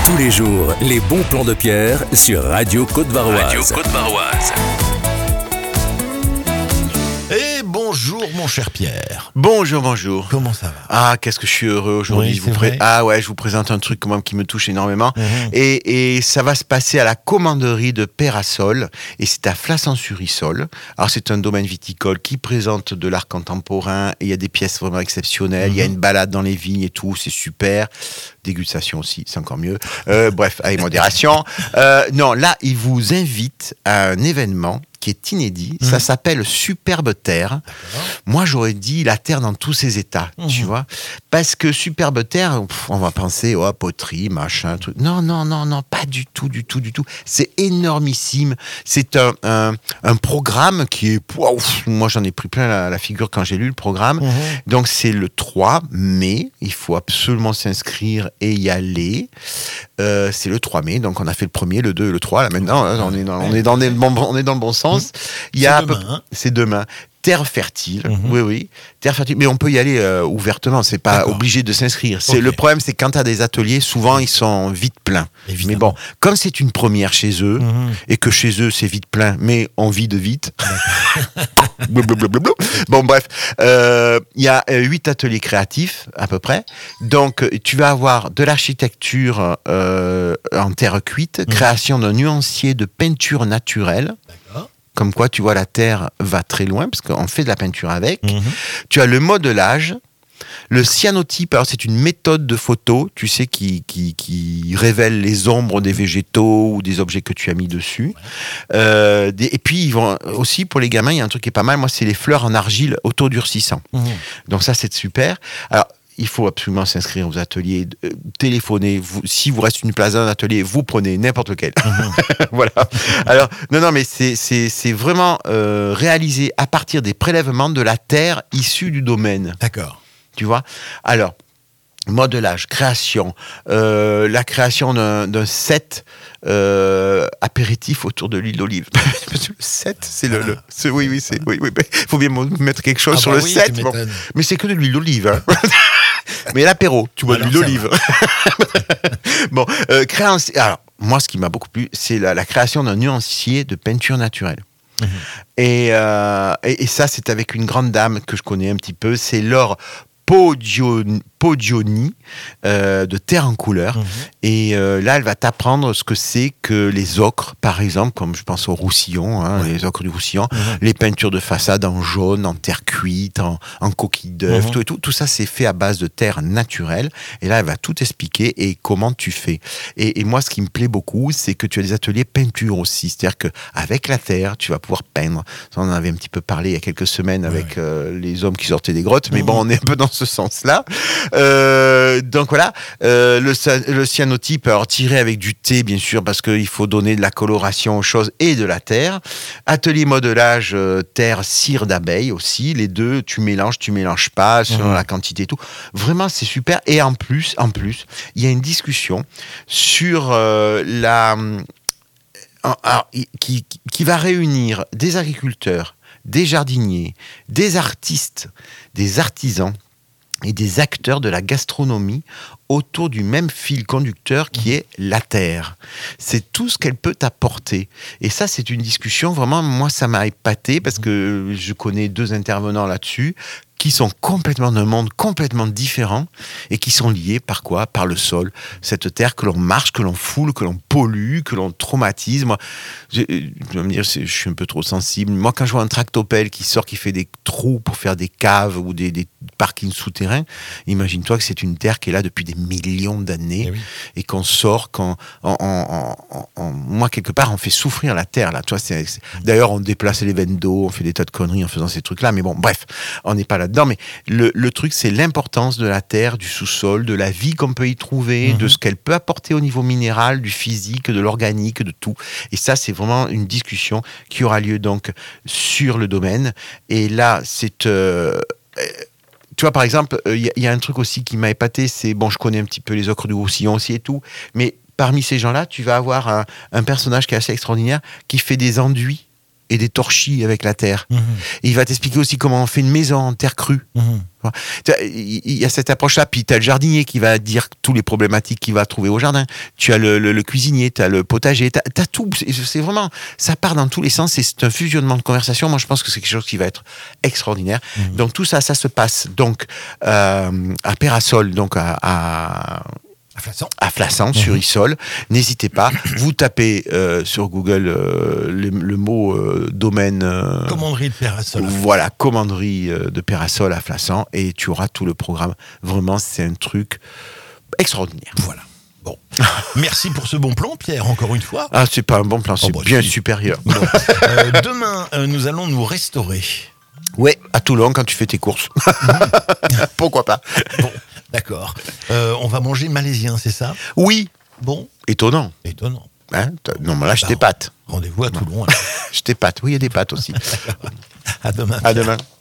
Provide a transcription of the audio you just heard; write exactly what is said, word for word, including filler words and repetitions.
Tous les jours, les bons plans de Pierre sur Radio Côte-Varoise. Radio Côte-Varoise. Et bonjour mon cher Pierre. Bonjour, bonjour. Comment ça va? Ah, qu'est-ce que je suis heureux aujourd'hui. Oui, je vous c'est pré- vrai. Ah ouais, je vous présente un truc quand même qui me touche énormément. Mhm. Et, et ça va se passer à la commanderie de Pérasol. Et c'est à Flassan-sur-Issol. Alors c'est un domaine viticole qui présente de l'art contemporain. Et il y a des pièces vraiment exceptionnelles. Il y a une balade dans les vignes et tout, c'est super. Dégustation aussi, c'est encore mieux. Euh, bref, avec modération. Euh, non, là, il vous invite à un événement qui est inédit. Mmh. Ça s'appelle Superbe Terre. Moi, j'aurais dit la terre dans tous ses états, Mmh. tu vois. Parce que Superbe Terre, pff, on va penser, oh, poterie, machin, truc. Non, non, non, non, pas du tout, du tout, du tout. C'est énormissime. C'est un, un, un programme qui est... Wow, moi, j'en ai pris plein la, la figure quand j'ai lu le programme. Mmh. Donc, c'est le trois mai. Il faut absolument s'inscrire et y aller. Euh, c'est le trois mai. Donc, on a fait le premier, le deux, le trois. Là, maintenant, hein, on est dans, on est dans le bon, on est dans le bon sens. Il y a C'est à peu- demain, hein. c'est demain. Terre fertile, Mhm. oui, oui, terre fertile. Mais on peut y aller euh, ouvertement, c'est pas D'accord. obligé de s'inscrire. C'est, Ok. Le problème, c'est que quand tu as des ateliers, souvent, ils sont vite pleins. Évidemment. Mais bon, comme c'est une première chez eux, Mhm. et que chez eux, c'est vite plein, mais on vide vite. Blablabla. Bon, bref, euh, il y a euh, huit ateliers créatifs, à peu près. Donc, euh, tu vas avoir de l'architecture euh, en terre cuite, création d'un nuancier de peinture naturelle. D'accord. Comme quoi, tu vois, la terre va très loin, parce qu'on fait de la peinture avec. Mhm. Tu as le modelage, le cyanotype, alors c'est une méthode de photo, tu sais, qui, qui, qui révèle les ombres des végétaux ou des objets que tu as mis dessus. Euh, des- et puis, ils vont aussi, pour les gamins, il y a un truc qui est pas mal, moi, c'est les fleurs en argile autodurcissant. Mhm. Donc ça, c'est super. Alors, il faut absolument s'inscrire aux ateliers, euh, téléphoner. Vous, si vous reste une place dans un atelier, vous prenez n'importe lequel. Voilà. Alors, non, non, mais c'est, c'est, c'est vraiment euh, réalisé à partir des prélèvements de la terre issue du domaine. D'accord. Tu vois? Alors, modelage, création, euh, la création d'un, d'un set euh, apéritif autour de l'huile d'olive. Parce que le set, c'est le... le c'est, oui, oui, c'est... Oui, oui, il faut bien mettre quelque chose Ah sur bah le oui, set. tu Bon. m'étonnes. Mais c'est que de l'huile d'olive. Hein. Mais l'apéro, tu bois de Alors, l'huile ça d'olive. Bon, euh, créance- alors, moi, ce qui m'a beaucoup plu, c'est la, la création d'un nuancier de peinture naturelle. Mhm. Et, euh, et, et ça, c'est avec une grande dame que je connais un petit peu, c'est Laure Poggioni, Poggioni, euh, de Terre en couleur. Mhm. Et euh, là, elle va t'apprendre ce que c'est que les ocres, par exemple, comme je pense au Roussillon, hein, Ouais. les ocres du Roussillon, Mhm. les peintures de façade en jaune, en terre cuite, en, en coquille d'œuf, Mhm. tout, et tout, tout ça, c'est fait à base de terre naturelle. Et là, elle va tout expliquer et comment tu fais. Et, et moi, ce qui me plaît beaucoup, c'est que tu as des ateliers peinture aussi. C'est-à-dire qu'avec la terre, tu vas pouvoir peindre. Ça, on en avait un petit peu parlé il y a quelques semaines avec Ouais. euh, les hommes qui sortaient des grottes. Mais Mhm. bon, on est un peu dans ce sens-là. Euh, donc voilà, euh, le, sa- le cyanotype, alors tiré avec du thé, bien sûr, parce qu'il faut donner de la coloration aux choses et de la terre. Atelier modelage, euh, terre, cire d'abeille aussi. Les deux, tu mélanges, tu mélanges pas, selon Mhm. la quantité et tout. Vraiment, c'est super. Et en plus, en plus, il y a une discussion sur euh, la... en- alors, qui, qui va réunir des agriculteurs, des jardiniers, des artistes, des artisans et des acteurs de la gastronomie autour du même fil conducteur qui est la terre. C'est tout ce qu'elle peut t'apporter. Et ça, c'est une discussion, vraiment, moi, ça m'a épaté parce que je connais deux intervenants là-dessus qui sont complètement d'un monde complètement différent et qui sont liés par quoi? Par le sol. Cette terre que l'on marche, que l'on foule, que l'on pollue, que l'on traumatise. Moi, je, je vais me dire, c'est- je suis un peu trop sensible. Moi, quand je vois un tractopelle qui sort, qui fait des trous pour faire des caves ou des, des parkings souterrains, imagine-toi que c'est une terre qui est là depuis des millions d'années Eh oui. et qu'on sort, quand en, en- en- en- moi, quelque part, on fait souffrir la terre. Là. Tu vois, c'est, c'est- D'ailleurs, on déplace les veines d'eau, on fait des tas de conneries en faisant ces trucs-là. Mais bon, bref, on n'est pas là-dedans. Mais le, le truc, c'est l'importance de la terre, du sous-sol, de la vie qu'on peut y trouver, Mhm. de ce qu'elle peut apporter au niveau minéral, du physique, de l'organique, de tout. Et ça, c'est vraiment une discussion qui aura lieu donc sur le domaine. Et là, c'est... euh, tu vois, par exemple, il y, y a un truc aussi qui m'a épaté, c'est, bon, je connais un petit peu les ocres du Roussillon aussi et tout, mais parmi ces gens-là, tu vas avoir un, un personnage qui est assez extraordinaire, qui fait des enduits et des torchis avec la terre. Mmh. Et il va t'expliquer aussi comment on fait une maison en terre crue. Mmh. Il y a cette approche-là, puis tu as le jardinier qui va dire tous les problématiques qu'il va trouver au jardin. Tu as le, le, le cuisinier, tu as le potager, tu as tout. C'est, c'est vraiment, ça part dans tous les sens, et c'est un fusionnement de conversation. Moi, je pense que c'est quelque chose qui va être extraordinaire. Mmh. Donc tout ça, ça se passe donc euh, à Pérasol, donc à, à À Flassan. À Flassan, mmh. sur Issol. N'hésitez pas. Vous tapez euh, sur Google euh, le, le mot euh, domaine. Euh, commanderie de Pérasol. Voilà, commanderie euh, de Pérasol à Flassan, et tu auras tout le programme. Vraiment, c'est un truc extraordinaire. Voilà. Bon. Merci pour ce bon plan, Pierre, encore une fois. Ah, c'est pas un bon plan, c'est oh, bah, bien si. supérieur. Bon. Euh, demain, euh, nous allons nous restaurer. Ouais, à Toulon, quand tu fais tes courses. Pourquoi pas. Bon. D'accord. Euh, on va manger malaisien, c'est ça ? Oui. Bon. Étonnant. Étonnant. Hein, non, mais là, je t'épate. Rendez-vous à Toulon. Alors. Je t'épate. Oui, il y a des pâtes aussi. À demain. À demain.